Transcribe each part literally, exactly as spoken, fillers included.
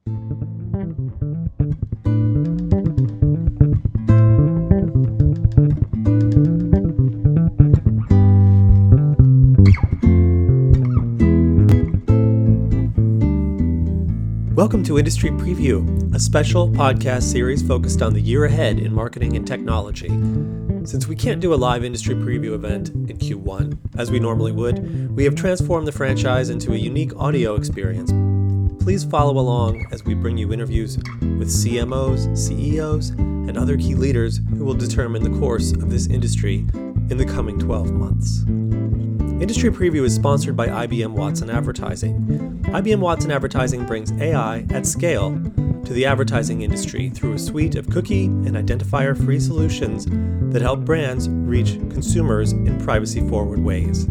Welcome to Industry Preview, a special podcast series focused on the year ahead in marketing and technology. Since we can't do a live industry preview event in Q one, as we normally would, we have transformed the franchise into a unique audio experience. Please follow along as we bring you interviews with C M Os, C E Os, and other key leaders who will determine the course of this industry in the coming twelve months. Industry Preview is sponsored by I B M Watson Advertising. I B M Watson Advertising brings A I at scale to the advertising industry through a suite of cookie and identifier-free solutions that help brands reach consumers in privacy-forward ways.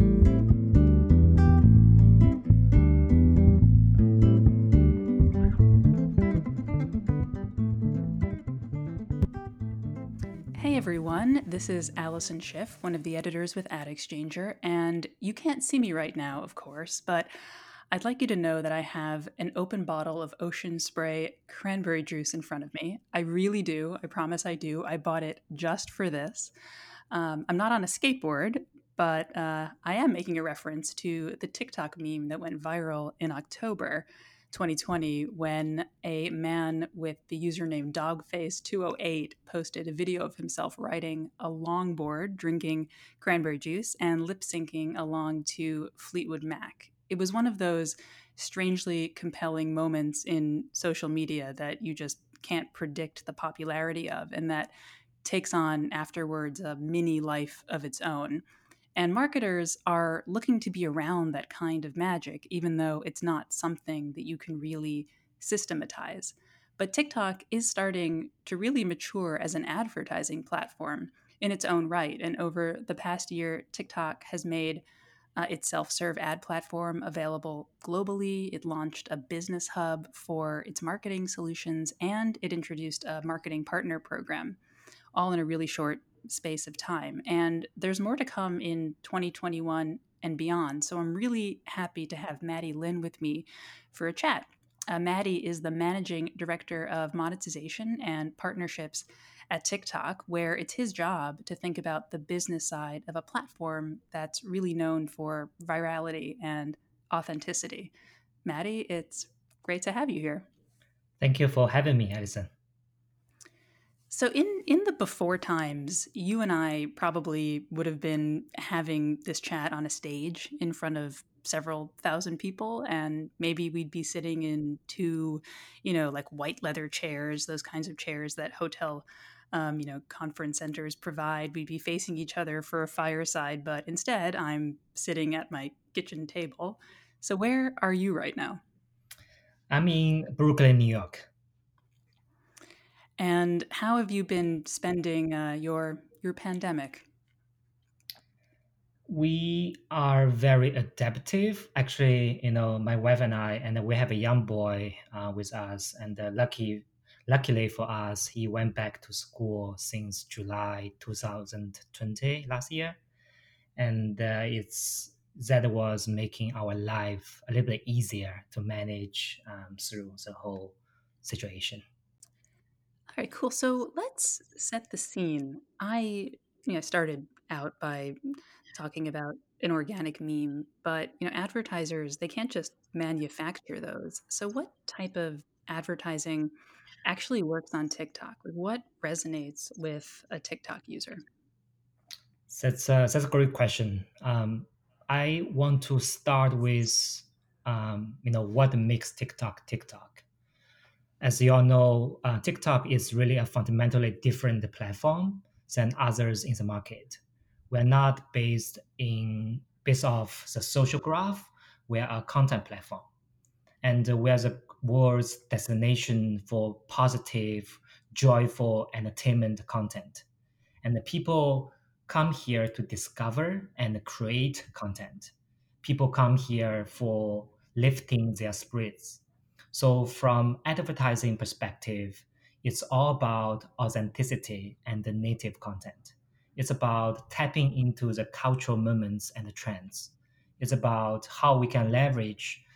Hey everyone, this is Allison Schiff, one of the editors with Ad Exchanger, and you can't see me right now, of course, but I'd like you to know that I have an open bottle of Ocean Spray cranberry juice in front of me. I really do. I promise I do. I bought it just for this. Um, I'm not on a skateboard, but uh, I am making a reference to the TikTok meme that went viral in October twenty twenty when a man with the username dogface two oh eight posted a video of himself riding a longboard, drinking cranberry juice, and lip syncing along to Fleetwood Mac. It was one of those strangely compelling moments in social media that you just can't predict the popularity of, and that takes on afterwards a mini life of its own. And marketers are looking to be around that kind of magic, even though it's not something that you can really systematize. But TikTok is starting to really mature as an advertising platform in its own right. And over the past year, TikTok has made uh, its self-serve ad platform available globally. It launched a business hub for its marketing solutions, and it introduced a marketing partner program, all in a really short space of time. And there's more to come in twenty twenty-one and beyond. So I'm really happy to have Maddie Lin with me for a chat. Uh, Maddie is the managing director of monetization and partnerships at TikTok, where it's his job to think about the business side of a platform that's really known for virality and authenticity. Maddie, it's great to have you here. Thank you for having me, Alison. So in, in the before times, you and I probably would have been having this chat on a stage in front of several thousand people, and maybe we'd be sitting in two, you know, like white leather chairs, those kinds of chairs that hotel, um, you know, conference centers provide. We'd be facing each other for a fireside, but instead I'm sitting at my kitchen table. So where are you right now? I'm in Brooklyn, New York. And how have you been spending uh, your your pandemic? We are very adaptive. Actually, you know, my wife and I, and we have a young boy uh, with us. And uh, lucky, luckily for us, he went back to school since July twenty twenty last year, and uh, it's that was making our life a little bit easier to manage um, through the whole situation. All right, cool. So let's set the scene. I, you know, started out by talking about an organic meme, but you know, advertisers, they can't just manufacture those. So what type of advertising actually works on TikTok? Like, what resonates with a TikTok user? That's a, that's a great question. Um, I want to start with um, you know what makes TikTok TikTok. As you all know, uh, TikTok is really a fundamentally different platform than others in the market. We're not based in based off the social graph. We're a content platform, and we're the world's destination for positive, joyful entertainment content. And the people come here to discover and create content. People come here for lifting their spirits. So from advertising perspective, it's all about authenticity and the native content. It's about tapping into the cultural moments and the trends. It's about how we can leverage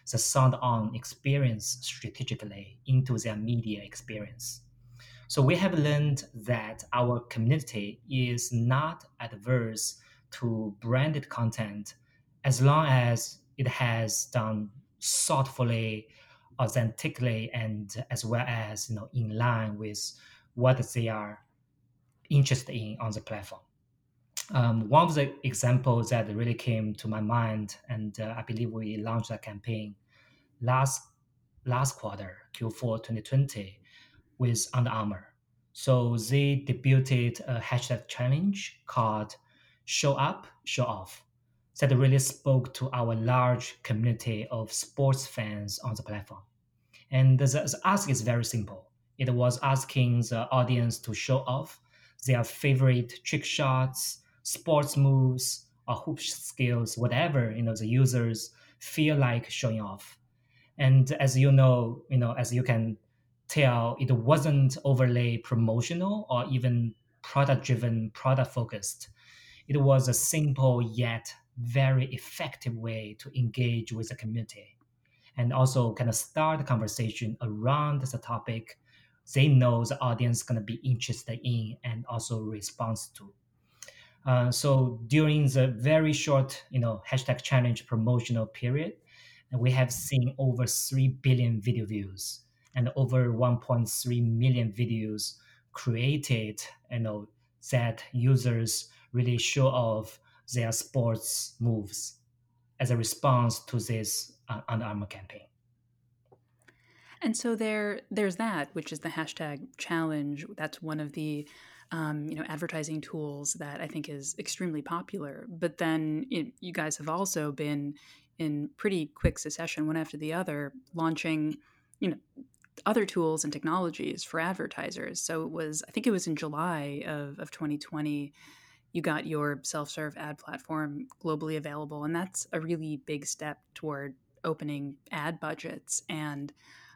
the sound-on experience strategically into their media experience. So we have learned that our community is not adverse to branded content as long as it has done thoughtfully, authentically, and as well as you know in line with what they are interested in on the platform. Um, one of the examples that really came to my mind, and uh, I believe we launched a campaign last last quarter, Q four twenty twenty, with Under Armour. So they debuted a hashtag challenge called Show Up, Show Off that really spoke to our large community of sports fans on the platform. And the, the ask is very simple. It was asking the audience to show off their favorite trick shots, sports moves, or hoop skills, whatever you know the users feel like showing off. And as you know, you know, as you can tell, it wasn't overly promotional or even product driven, product focused. It was a simple yet very effective way to engage with the community and also kind of start the conversation around the topic they know the audience is going to be interested in and also response to. Uh, so during the very short, you know, hashtag challenge promotional period, and we have seen over three billion video views and over one point three million videos created, you know, that users really show off their sports moves as a response to this uh, Under Armour campaign. And so there, there's that, which is the hashtag challenge. That's one of the, um, you know, advertising tools that I think is extremely popular. But then it, you guys have also been in pretty quick succession, one after the other, launching, you know, other tools and technologies for advertisers. So it was, I think it was in July of, of twenty twenty, you got your self-serve ad platform globally available. And that's a really big step toward opening ad budgets and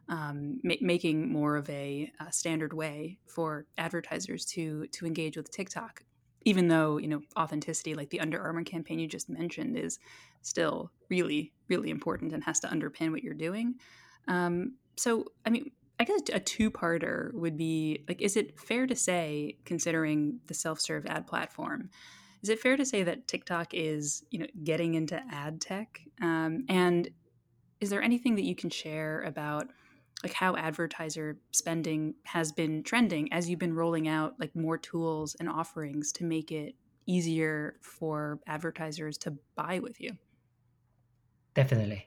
um, ma- making more of a, a standard way for advertisers to to engage with TikTok. Even though, you know, authenticity, like the Under Armour campaign you just mentioned, is still really, really important and has to underpin what you're doing. Um, so, I mean, I guess a two-parter would be, like, is it fair to say, considering the self-serve ad platform, is it fair to say that TikTok is, you know, getting into ad tech? Um, and is there anything that you can share about like how advertiser spending has been trending as you've been rolling out like more tools and offerings to make it easier for advertisers to buy with you? Definitely.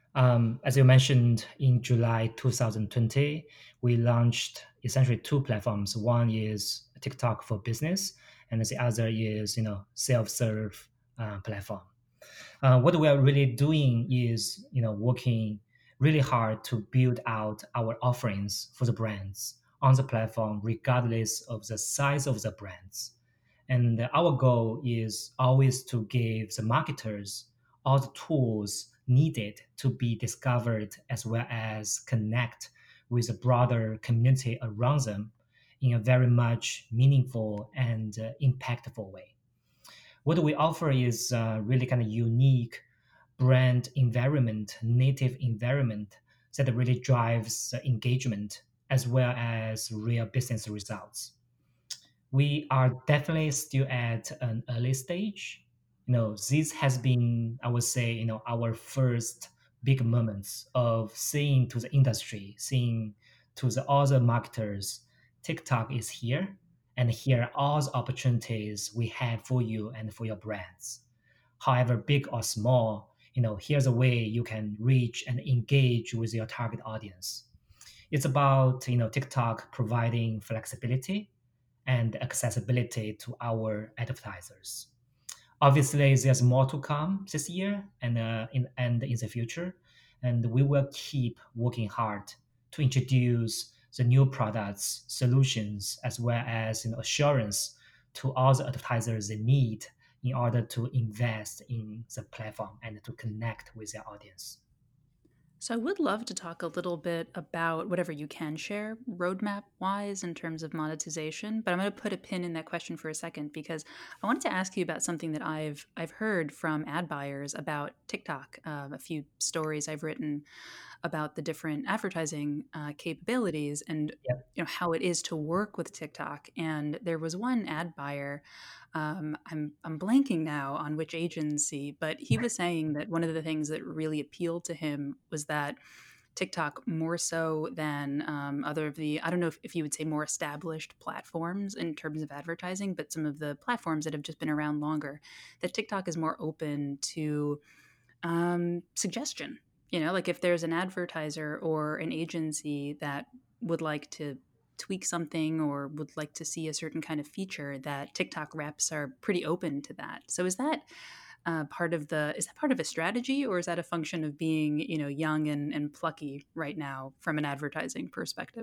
Um, as you mentioned, in July twenty twenty, we launched essentially two platforms. One is TikTok for Business, and the other is you know self-serve uh, platform. Uh, what we are really doing is you know working really hard to build out our offerings for the brands on the platform, regardless of the size of the brands. And our goal is always to give the marketers all the tools needed to be discovered as well as connect with a broader community around them in a very much meaningful and uh, impactful way. What we offer is uh, really kind of unique brand environment, native environment that really drives uh, engagement as well as real business results. We are definitely still at an early stage. You know, this has been, I would say, you know, our first big moments of saying to the industry, saying to the other marketers, TikTok is here, and here are all the opportunities we have for you and for your brands. However big or small, you know, here's a way you can reach and engage with your target audience. It's about, you know, TikTok providing flexibility and accessibility to our advertisers. Obviously, there's more to come this year and uh, in and in the future, and we will keep working hard to introduce the new products, solutions, as well as you know, assurance to all the advertisers they need in order to invest in the platform and to connect with their audience. So I would love to talk a little bit about whatever you can share roadmap wise in terms of monetization, but I'm going to put a pin in that question for a second because I wanted to ask you about something that I've I've heard from ad buyers about TikTok. Um, a few stories I've written about the different advertising uh, capabilities and Yep. you know how it is to work with TikTok. And there was one ad buyer, um, I'm I'm blanking now on which agency, but he was saying that one of the things that really appealed to him was that TikTok more so than um, other of the, I don't know if, if you would say more established platforms in terms of advertising, but some of the platforms that have just been around longer, that TikTok is more open to um, suggestion. You know, like if there's an advertiser or an agency that would like to tweak something or would like to see a certain kind of feature, that TikTok reps are pretty open to that. So is that uh, part of the is that part of a strategy, or is that a function of being, you know, young and, and plucky right now from an advertising perspective?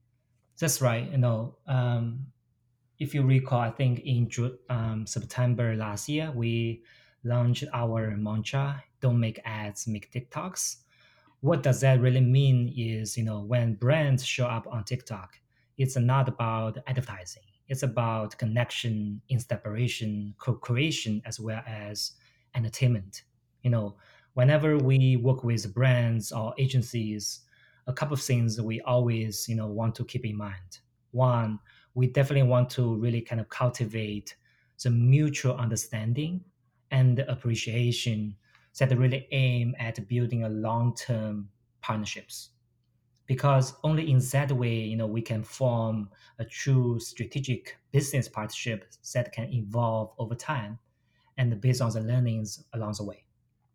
That's right. You know, um, if you recall, I think in Ju- um, September last year, we launched our mantra: "Don't make ads, make TikToks." What does that really mean? Is you know when brands show up on TikTok, it's not about advertising. It's about connection, inspiration, co-creation, as well as entertainment. You know, whenever we work with brands or agencies, a couple of things we always you know want to keep in mind. One, we definitely want to really kind of cultivate the mutual understanding and appreciation that really aim at building a long-term partnerships, because only in that way you know we can form a true strategic business partnership that can evolve over time and based on the learnings along the way.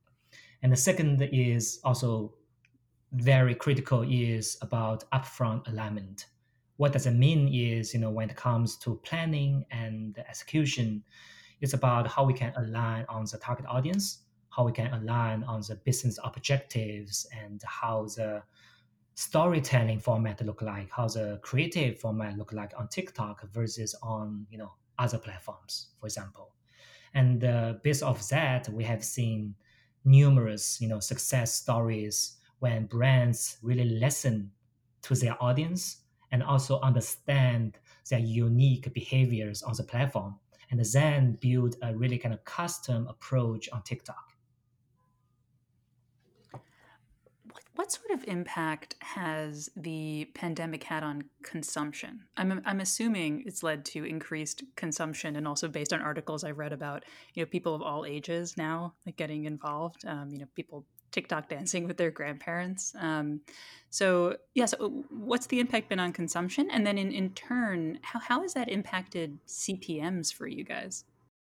And the second is also very critical, is about upfront alignment. What does it mean is, you know, when it comes to planning and execution, it's about how we can align on the target audience, how we can align on the business objectives, and how the storytelling format look like, how the creative format look like on TikTok versus on, you know, other platforms, for example. And uh, based off that, we have seen numerous, you know, success stories when brands really listen to their audience and also understand their unique behaviors on the platform, and then build a really kind of custom approach on TikTok. What, what sort of impact has the pandemic had on consumption? I'm, I'm assuming it's led to increased consumption, and also based on articles I've read about, you know, people of all ages now like getting involved. Um, you know, people TikTok dancing with their grandparents. Um, so yeah, so what's the impact been on consumption, and then in in turn, how how has that impacted C P Ms for you guys?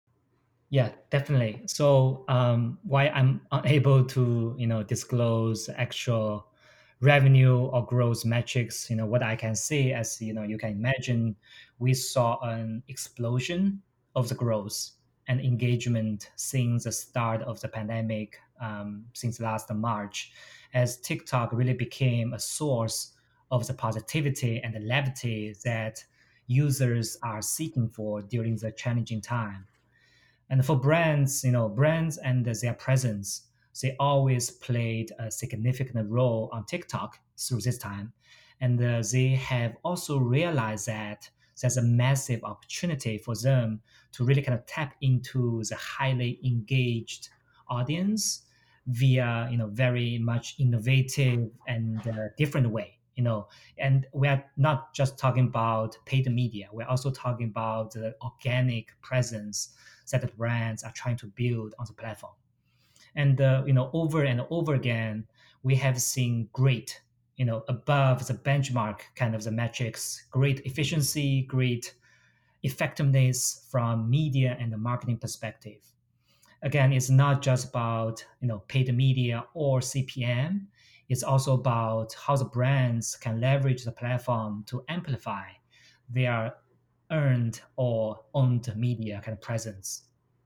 Yeah, definitely. So um, why I'm unable to, you know, disclose actual revenue or growth metrics, you know, what I can say, as you know, you can imagine, we saw an explosion of the growth and engagement since the start of the pandemic, um, since last March, as TikTok really became a source of the positivity and the levity that users are seeking for during the challenging time. And for brands, you know, brands and their presence, they always played a significant role on TikTok through this time. And uh, they have also realized that there's a massive opportunity for them to really kind of tap into the highly engaged audience via, you know, very much innovative and uh, different way. You know, and we are not just talking about paid media. We're also talking about the organic presence that the brands are trying to build on the platform. And uh, you know, over and over again, we have seen great, you know, above the benchmark kind of the metrics, great efficiency, great effectiveness from media and the marketing perspective. Again, it's not just about you know paid media or C P M. It's also about how the brands can leverage the platform to amplify their earned or owned media kind of presence.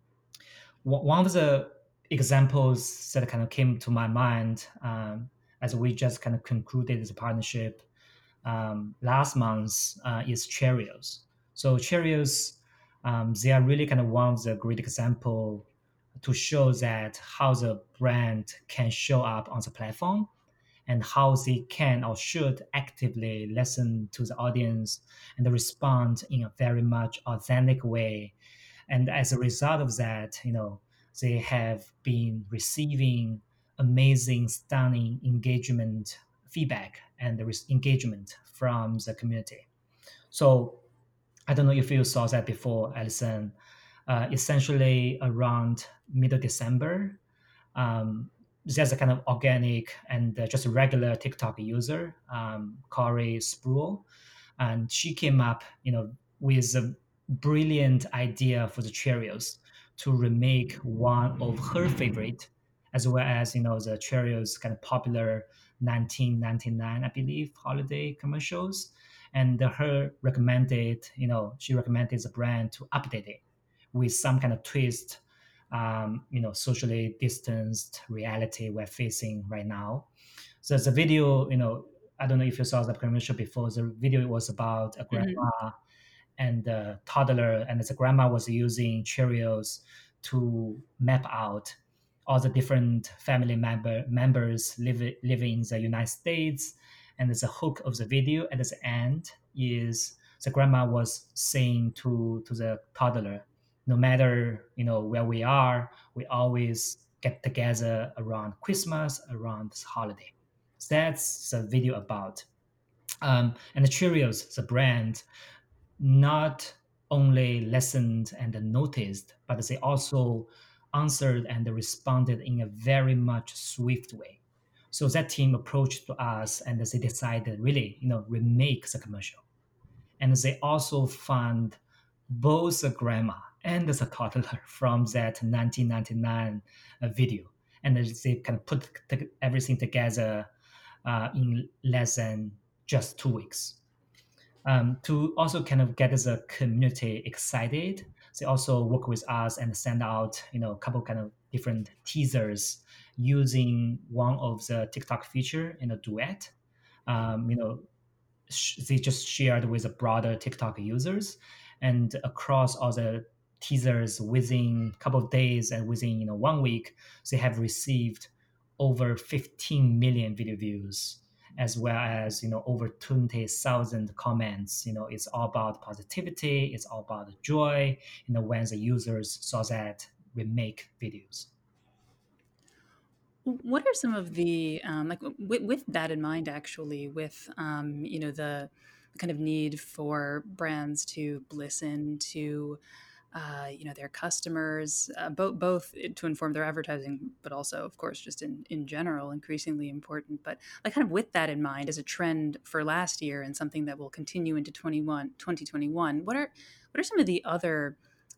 One of the examples that kind of came to my mind, um, as we just kind of concluded this partnership um, last month, uh, is Cheerios. So Cheerios, um, they are really kind of one of the great example to show that how the brand can show up on the platform and how they can or should actively listen to the audience and respond in a very much authentic way. And as a result of that, you know, they have been receiving amazing, stunning engagement feedback and the res- engagement from the community. So I don't know if you saw that before, Alison. Uh, essentially, around middle December, um, there's a kind of organic and uh, just a regular TikTok user, um, Corey Spruill, and she came up, you know, with a brilliant idea for the Cheerios to remake one of her favorite, as well as you know the Cheerios kind of popular nineteen ninety-nine, I believe, holiday commercials. And her recommended, you know, she recommended the brand to update it with some kind of twist, um, you know, socially distanced reality we're facing right now. So the video, you know, I don't know if you saw the commercial before. The video was about a Hmm. grandma and a toddler, and the grandma was using Cheerios to map out all the different family member members live, living in the United States. And the hook of the video at the end is the grandma was saying to to the toddler, no matter you know where we are, we always get together around Christmas, around this holiday. So that's the video about. Um, and the Cheerios, the brand, not only listened and noticed, but they also answered and responded in a very much swift way. So that team approached to us and they decided really, you know, remake the commercial. And they also fund both the grandma and the toddler from that nineteen ninety-nine uh, video. And they kind of put t- everything together uh, in less than just two weeks. Um, to also kind of get the community excited, they also work with us and send out, you know, a couple kind of different teasers using one of the TikTok feature in a duet. Um, you know, sh- they just shared with the broader TikTok users, and across all the teasers within a couple of days and within you know one week, they have received over fifteen million video views, as well as you know over twenty thousand comments. You know, it's all about positivity. It's all about joy. You know, when the users saw that we make videos. What are some of the um, like with, with that in mind, actually, with um, you know the kind of need for brands to listen to uh, you know their customers, uh, both both to inform their advertising, but also, of course, just in in general, increasingly important. But like kind of with that in mind, as a trend for last year and something that will continue into twenty-one twenty twenty-one, what are what are some of the other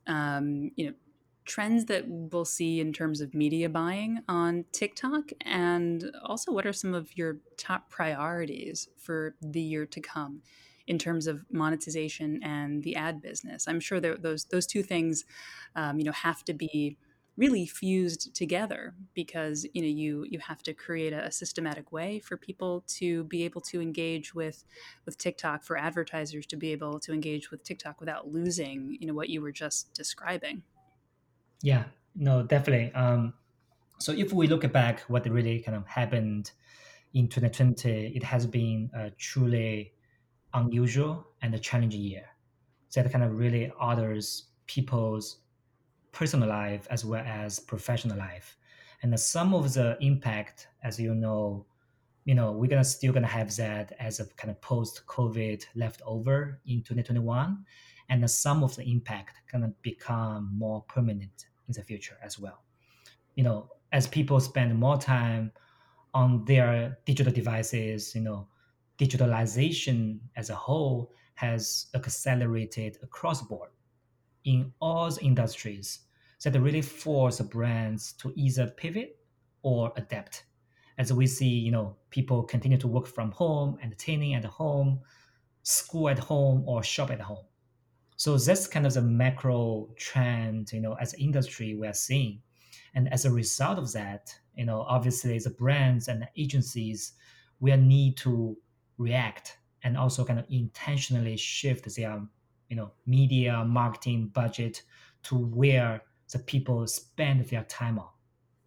um, you know trends that we'll see in terms of media buying on TikTok? And also, what are some of your top priorities for the year to come in terms of monetization and the ad business? I'm sure that those those two things, um, you know, have to be really fused together because you know you you have to create a, a systematic way for people to be able to engage with with TikTok, for advertisers to be able to engage with TikTok without losing you know what you were just describing. Yeah, no, definitely. Um, so if we look back, what really kind of happened in twenty twenty, it has been a truly unusual and a challenging year that kind of really orders people's personal life as well as professional life. And some of the impact, as you know, you know, we're gonna still gonna have that as a kind of post-COVID leftover in twenty twenty-one, and some of the impact gonna become more permanent in the future as well. You know, as people spend more time on their digital devices, you know, digitalization as a whole has accelerated across the board in all the industries that really force brands to either pivot or adapt. As we see, you know, people continue to work from home, entertaining at home, school at home, or shop at home. So that's kind of the macro trend, you know, as an industry we are seeing. And as a result of that, you know, obviously the brands and the agencies will need to react and also kind of intentionally shift their, you know, media marketing budget to where the people spend their time on.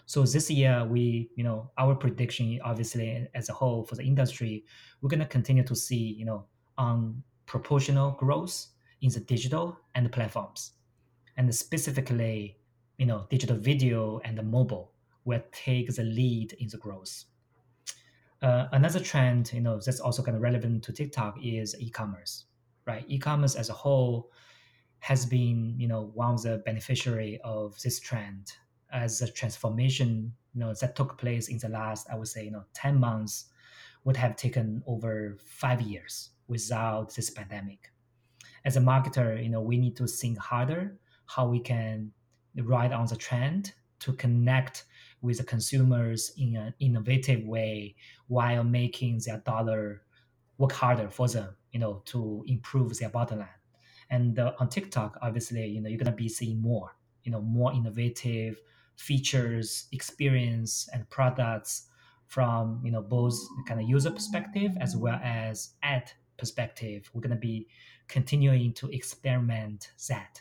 So this year, we, you know, our prediction, obviously, as a whole for the industry, we're going to continue to see, you know, um, proportional growth in the digital and the platforms, and specifically, you know, digital video and the mobile will take the lead in the growth. Uh, another trend, you know, that's also kind of relevant to TikTok is e-commerce, right? E-commerce as a whole has been, you know, one of the beneficiary of this trend as a transformation, you know, that took place in the last, I would say, you know, ten months would have taken over five years without this pandemic. As a marketer, you know, we need to think harder how we can ride on the trend to connect with the consumers in an innovative way while making their dollar work harder for them, you know, to improve their bottom line. And uh, on TikTok, obviously, you know, you're gonna be seeing more, you know, more innovative features, experience, and products from, you know, both kind of user perspective as well as ad perspective. We're gonna be continuing to experiment that.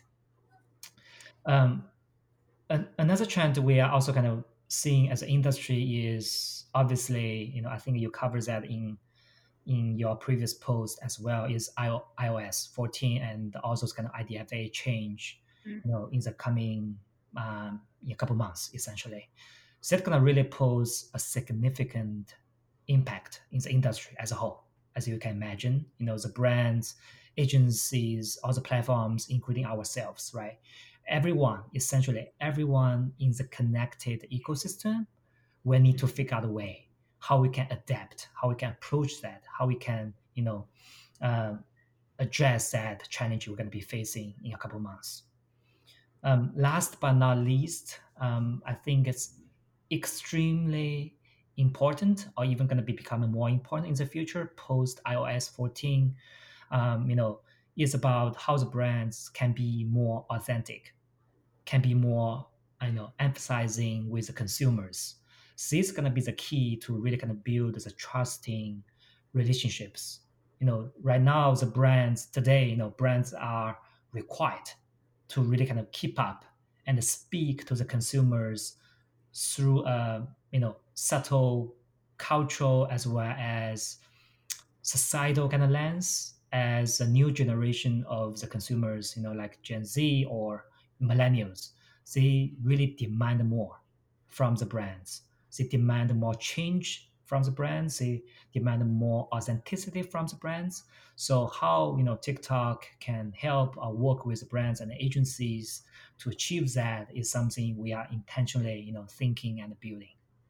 Um, an, another trend we are also kind of seeing as an industry is obviously, you know, I think you covered that in in your previous post as well, is I- iOS fourteen and also kind of I D F A change, you know, in the coming um, in a couple months, essentially. So that's going to really pose a significant impact in the industry as a whole, as you can imagine. You know, the brands, agencies, all the platforms, including ourselves, right? Everyone, essentially, everyone in the connected ecosystem we need to figure out a way how we can adapt, how we can approach that, how we can, you know, uh, address that challenge we're going to be facing in a couple of months. Um, last but not least, um, I think it's extremely important, or even going to be becoming more important in the future post iOS fourteen. Um, you know, is about how the brands can be more authentic, can be more, I know, emphasizing with the consumers. So this is gonna be the key to really kind of build the trusting relationships. You know, right now the brands today, you know, brands are required to really kind of keep up and speak to the consumers through a, you know, subtle cultural as well as societal kind of lens, as a new generation of the consumers, you know, like Gen Z or millennials, they really demand more from the brands. They demand more change from the brands. They demand more authenticity from the brands. So how, you know, TikTok can help or work with brands and agencies to achieve that is something we are intentionally, you know, thinking and building.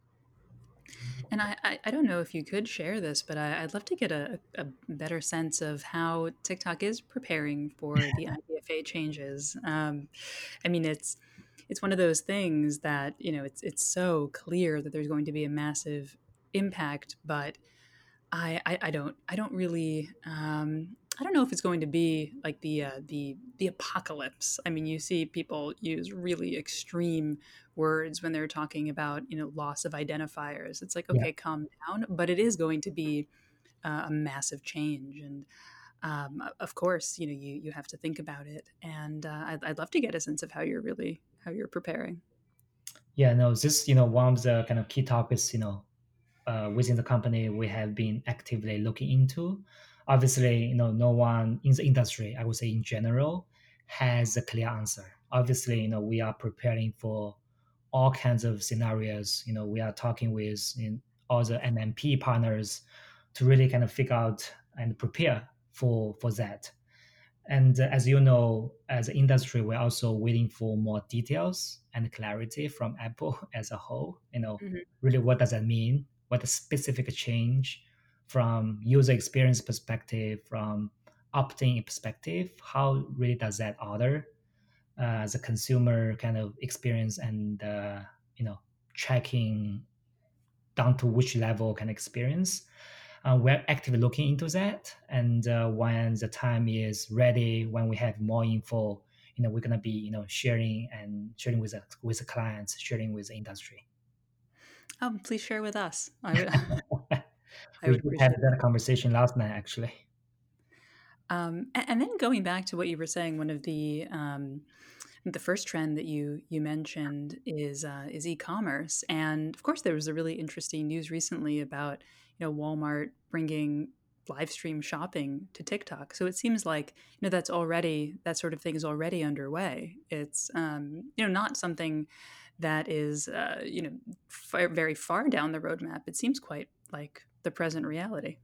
And I, I, I don't know if you could share this, but I, I'd love to get a, a better sense of how TikTok is preparing for the I D F A changes. Um, I mean, it's it's one of those things that, you know, it's it's so clear that there's going to be a massive impact, but I, I, I don't I don't really um, I don't know if it's going to be like the uh, the the apocalypse. I mean, you see people use really extreme words when they're talking about, you know, loss of identifiers. It's like, Yeah. okay, calm down, but it is going to be uh, a massive change, and um, of course, you know, you you have to think about it. And uh, I'd, I'd love to get a sense of how you're really how you're preparing. Yeah, no, this, you know, one of the kind of key topics, you know, uh, within the company we have been actively looking into. Obviously, you know, no one in the industry, I would say in general, has a clear answer. Obviously, you know, we are preparing for all kinds of scenarios. You know, we are talking with, you know, all the M M P partners to really kind of figure out and prepare for for that. And uh, as you know, as an industry, we're also waiting for more details and clarity from Apple as a whole. You know, Mhm. really what does that mean? What the specific change from user experience perspective, from opt-in perspective? How really does that alter uh, the consumer kind of experience and uh, you know, tracking down to which level can experience? Uh, we're actively looking into that, and uh, when the time is ready, when we have more info, you know, we're gonna be, you know, sharing and sharing with the, with the clients, sharing with the industry. Oh, please share with us. I would I We would did have appreciate that conversation last night, actually. Um, a- and then going back to what you were saying, one of the um, The first trend that you you mentioned is uh, is e-commerce, and of course, there was a really interesting news recently about you know Walmart bringing live stream shopping to TikTok. So it seems like you know that's already that sort of thing is already underway. It's um, you know not something that is uh, you know far, very far down the roadmap. It seems quite like the present reality.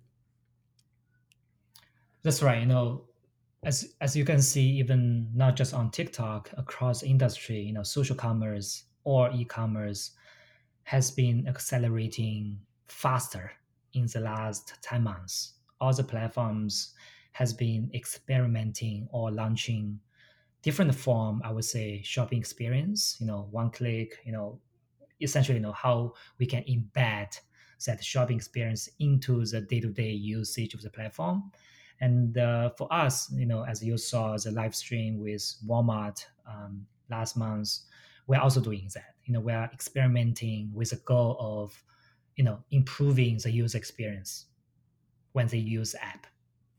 That's right. You know, as as you can see, even not just on TikTok, across industry, you know, social commerce or e-commerce has been accelerating faster in the last ten months. All the platforms has been experimenting or launching different form, I would say, shopping experience, you know, one click, you know, essentially, you know, how we can embed that shopping experience into the day-to-day usage of the platform. And uh, for us, you know, as you saw the live stream with Walmart um, last month, we're also doing that. You know, we are experimenting with the goal of, you know, improving the user experience when they use the app.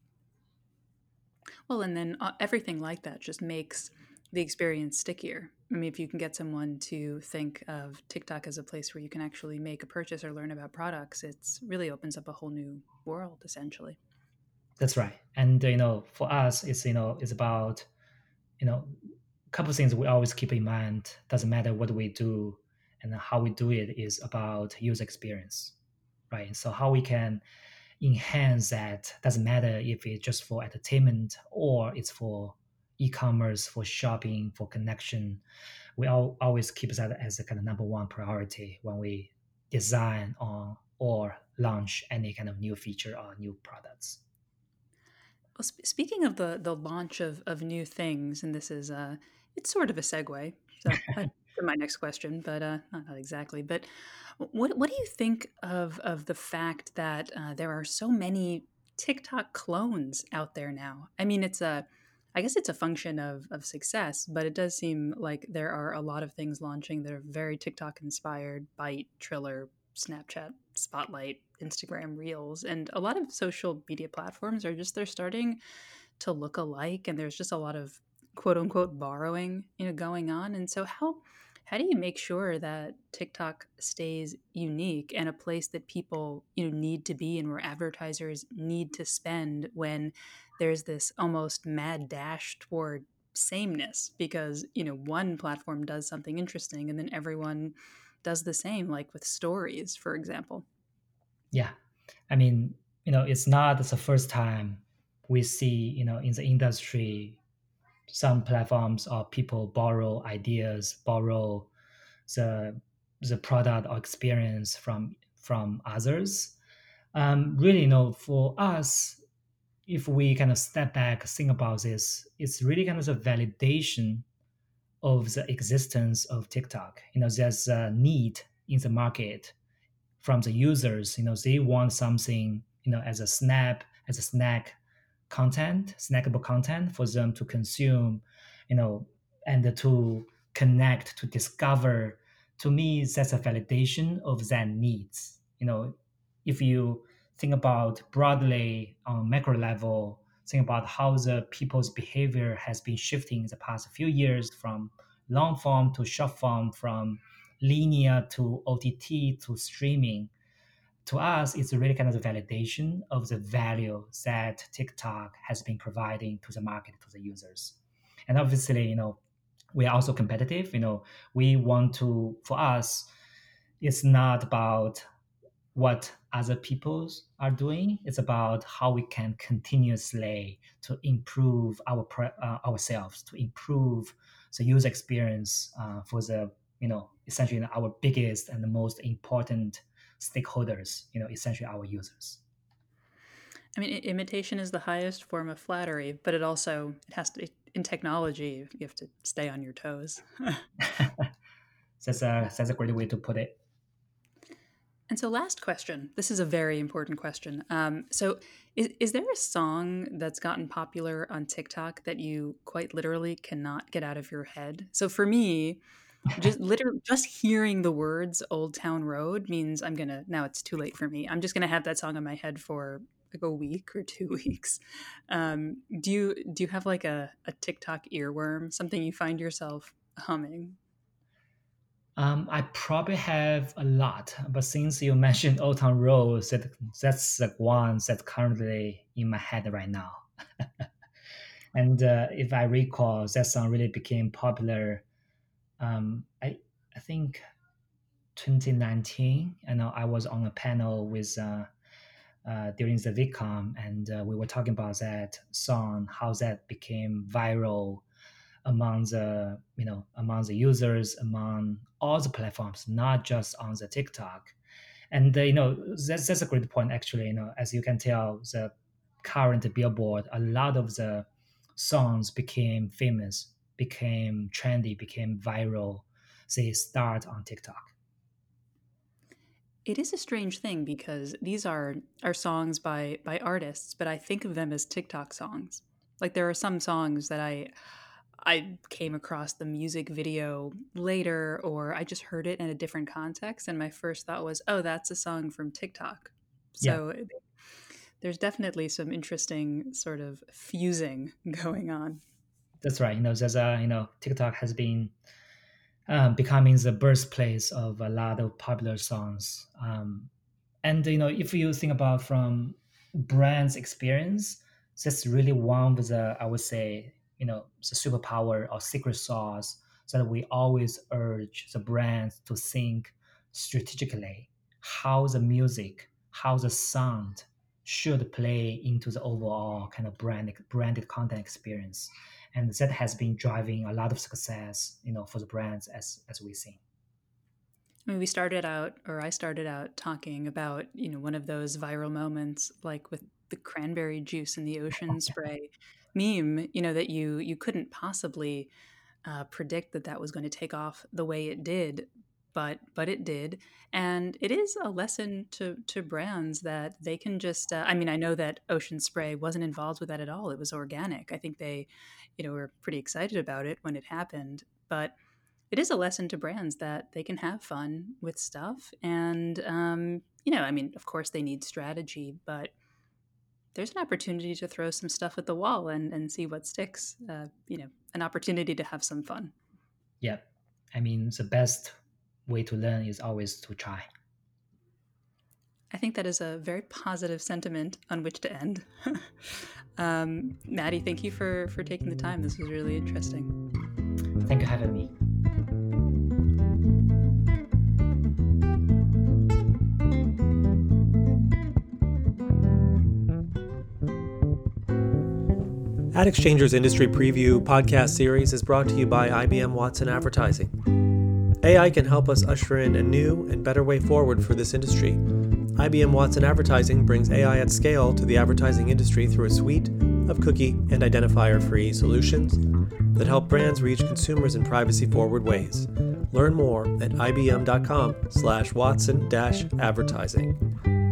Well, and then uh, everything like that just makes the experience stickier. I mean, if you can get someone to think of TikTok as a place where you can actually make a purchase or learn about products, it's really opens up a whole new world, essentially. That's right. And you know, for us, it's you know, it's about you know, a couple of things we always keep in mind. Doesn't matter what we do and how we do it is about user experience, right? So how we can enhance that doesn't matter if it's just for entertainment or it's for e-commerce, for shopping, for connection. We all, always keep that as a kind of number one priority when we design on or launch any kind of new feature or new products. Well, sp- speaking of the the launch of of new things, and this is uh, it's sort of a segue. So uh, to my next question, but uh, not, not exactly. But what what do you think of of the fact that uh, there are so many TikTok clones out there now? I mean, it's a I guess it's a function of of success, but it does seem like there are a lot of things launching that are very TikTok inspired. Byte, Triller, Snapchat, Spotlight, Instagram Reels, and a lot of social media platforms are just they're starting to look alike, and there's just a lot of quote unquote borrowing, you know, going on. And so how how do you make sure that TikTok stays unique and a place that people, you know, need to be and where advertisers need to spend when there's this almost mad dash toward sameness because, you know, one platform does something interesting and then everyone does the same, like with stories, for example. Yeah. I mean, you know, it's not the first time we see, you know, in the industry, some platforms or people borrow ideas, borrow the the product or experience from from others. Um, really, you know, for us, if we kind of step back, think about this, it's really kind of a validation of the existence of TikTok. You know, there's a need in the market from the users. You know, they want something, you know, as a snap, as a snack content, snackable content for them to consume, you know, and to connect, to discover. To me, that's a validation of their needs. You know, if you think about broadly on macro level, think about how the people's behavior has been shifting in the past few years from long form to short form, from linear to O T T to streaming. To us, it's really kind of the validation of the value that TikTok has been providing to the market, to the users. And obviously, you know, we are also competitive. You know, we want to, for us, it's not about what other people are doing. It's about how we can continuously to improve our uh, ourselves, to improve the user experience uh, for the, you know, essentially our biggest and the most important stakeholders, you know, essentially our users. I mean, imitation is the highest form of flattery, but it also it has to in technology. You have to stay on your toes. that's a that's a great way to put it. And so, last question. This is a very important question. Um, so, is, is there a song that's gotten popular on TikTok that you quite literally cannot get out of your head? So, for me, just literally just hearing the words "Old Town Road" means I'm gonna now. It's too late for me. I'm just gonna have that song in my head for like a week or two weeks. Um, do you do you have like a, a TikTok earworm, something you find yourself humming? Um, I probably have a lot, but since you mentioned Old Town Road, that that's the one that's currently in my head right now. And uh, if I recall, that song really became popular. Um, I I think twenty nineteen. I know I was on a panel with uh, uh, during the VidCon, and uh, we were talking about that song, how that became viral among the you know among the users, among all the platforms, not just on the TikTok. And uh, you know that's that's a great point actually. You know, as you can tell, the current Billboard, a lot of the songs became famous, became trendy, became viral. They start on TikTok. It is a strange thing because these are are songs by by artists, but I think of them as TikTok songs. Like there are some songs that I I came across the music video later, or I just heard it in a different context, and my first thought was, "Oh, that's a song from TikTok." Yeah, So there's definitely some interesting sort of fusing going on. that's right. You know, there's a you know TikTok has been um, becoming the birthplace of a lot of popular songs. Um, and you know, if you think about from brands' experience, that's really one of the I would say you know the superpower or secret sauce that we always urge the brands to think strategically how the music, how the sound should play into the overall kind of brand branded content experience, and that has been driving a lot of success, you know, for the brands as as we see. I mean, we started out, or I started out talking about, you know, one of those viral moments, like with the cranberry juice and the ocean spray meme, you know, that you you couldn't possibly uh, predict that that was going to take off the way it did, but but it did, and it is a lesson to to brands that they can just. Uh, I mean, I know that Ocean Spray wasn't involved with that at all; it was organic. I think they, you know, were pretty excited about it when it happened, but it is a lesson to brands that they can have fun with stuff, and um, you know, I mean, of course, they need strategy, but there's an opportunity to throw some stuff at the wall and, and see what sticks. Uh, you know, an opportunity to have some fun. Yeah, I mean, the best way to learn is always to try. I think that is a very positive sentiment on which to end. um, Maddie, thank you for for taking the time. This was really interesting. Thank you for having me. AdExchanger's Industry Preview podcast series is brought to you by I B M Watson Advertising. A I can help us usher in a new and better way forward for this industry. I B M Watson Advertising brings A I at scale to the advertising industry through a suite of cookie and identifier-free solutions that help brands reach consumers in privacy-forward ways. Learn more at ibm.com slash watson dash advertising.